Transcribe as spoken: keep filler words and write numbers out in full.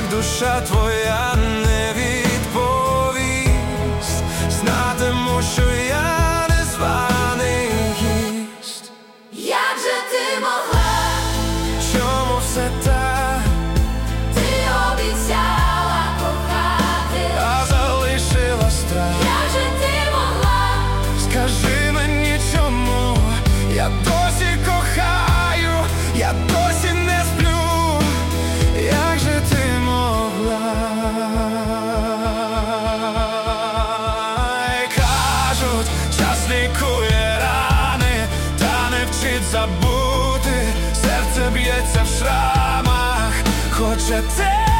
як душа твоя не відповість, знатиму, що я не званий гість. Як же ти могла? Чому все так? Ти обіцяла кохати, А залишила страх. як же ти могла? Скажи мені, чому я досі кохаю, я досі не сплю. Як же ти могла? Й кажуть, час лікує рани, та не вчить забути. Серце б'ється в шрамах, хоче те